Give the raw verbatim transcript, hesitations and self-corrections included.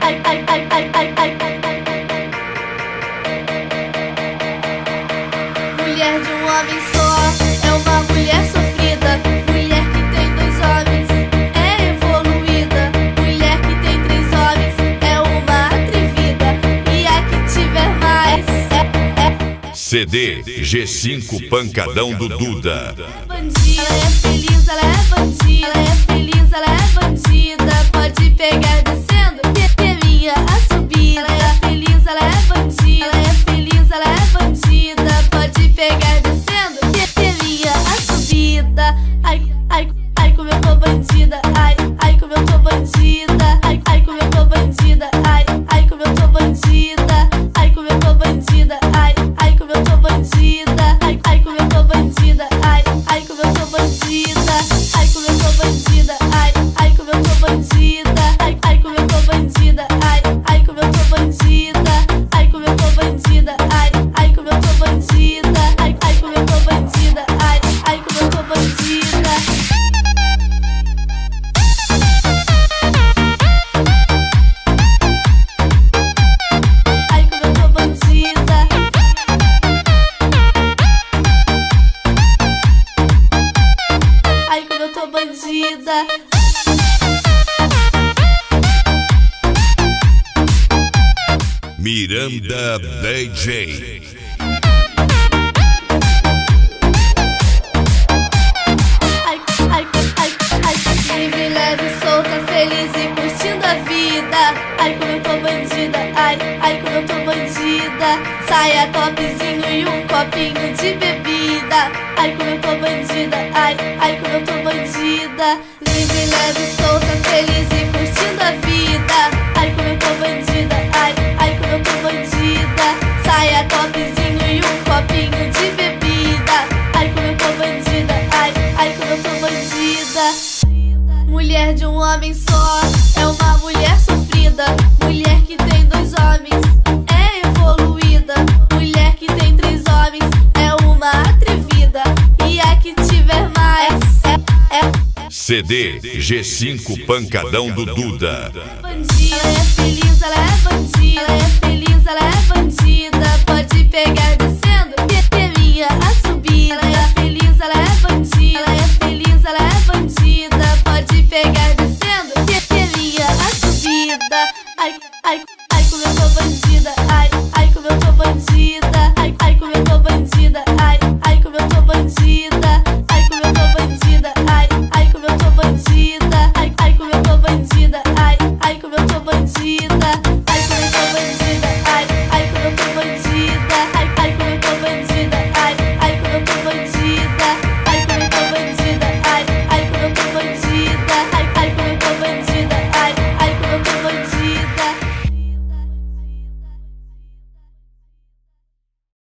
ai, ai, ai, ai, ai, ai. Mulher de um homem só é uma mulher sofrida. Mulher que tem dois homens é evoluída. Mulher que tem três homens é uma atrevida. E a que tiver mais é, é C D G cinco Pancadão do Duda. bandida. Ela é feliz, ela é bandida. Ela é feliz, ela é bandida. Pode pegar descendo, que é minha a subida. Ela é feliz, ela é bandida. Ela é feliz, ela é bandida. Pode pegar descendo, que é minha a subida. Ai, ai, ai, como eu tô bandida. Ai, ai, como eu tô bandida. Ai, ai, como eu tô bandida. Ai, ai, como eu tô bandida. Ai, como eu tô bandida. Ai, ai, como eu tô bandida. Ai, ai, como eu tô bandida. Ai, ai, como eu tô bandida. Ai, como eu tô bandida. Ai, ai, como eu tô bandida. Ai, ai, como eu tô bandida. Ai, ai, como eu tô bandida. Ai, como eu tô bandida. Ai, ai, como eu tô bandida. Ai, ai, como eu tô bandida. Ai, ai, como eu tô bandida. Ai, como eu tô bandida. Ai, como eu tô bandida. Miranda D J. Ai, ai, ai, ai, livre, leve, solta, feliz e curtindo a vida. Ai, como eu tô bandida. Ai, ai, como eu tô bandida. Saia, topzinho e um copinho de bebida. Ai, como eu tô bandida. Ai, ai, como eu tô bandida. Livre, leve, solta, feliz e curtindo a vida. Ai, como eu tô bandida. Ai, ai, como eu tô bandida. Saia, topzinho e um copinho de bebida. Ai, como eu tô bandida. Ai, ai, como eu tô bandida. Mulher de um homem só é uma mulher sofrida. Mulher que tem dois homens é evoluída. Mulher que tem três homens é uma atrevida. E a que tiver mais é, é C D G cinco Pancadão do Duda. bandida. Ela é feliz, ela é bandida. Ela é feliz, ela é bandida. Pode pegar descendo, que é minha a subida. Ela é feliz, ela é bandida. Ela é feliz, ela é bandida. Pode pegar descendo, que é minha a subida. Ai, ai, ai, como eu tô bandida. Ai, ai, como eu tô bandida. Ai, ai, como eu tô bandida. Ai, ai, como eu tô bandida. Ai, como eu tô bandida. Ai, ai, como eu tô bandida. Ai, ai, como eu tô bandida. Ai, ai, como eu tô bandida.